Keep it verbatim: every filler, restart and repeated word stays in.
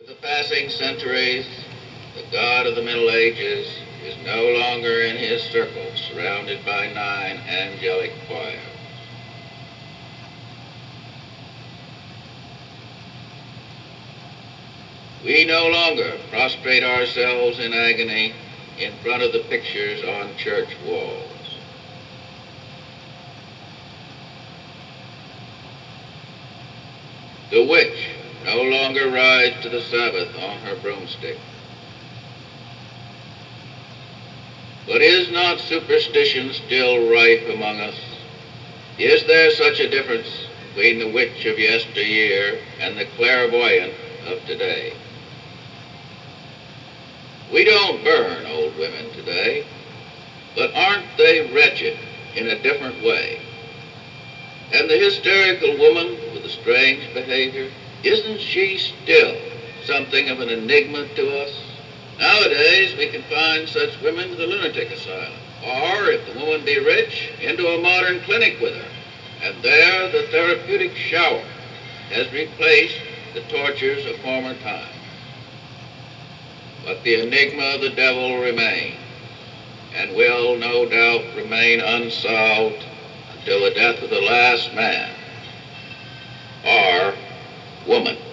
With the passing centuries, the God of the Middle Ages is no longer in his circle, surrounded by nine angelic choirs. We no longer prostrate ourselves in agony in front of the pictures on church walls. The witch no longer rides to the Sabbath on her broomstick. But is not superstition still rife among us? Is there such a difference between the witch of yesteryear and the clairvoyant of today? We don't burn old women today, but aren't they wretched in a different way? And the hysterical woman with the strange behavior, isn't she still something of an enigma to us? Nowadays, we can find such women to the lunatic asylum, or, if the woman be rich, into a modern clinic with her. And there the therapeutic shower has replaced the tortures of former times. But the enigma of the devil remains, and will no doubt remain unsolved until the death of the last man, or woman.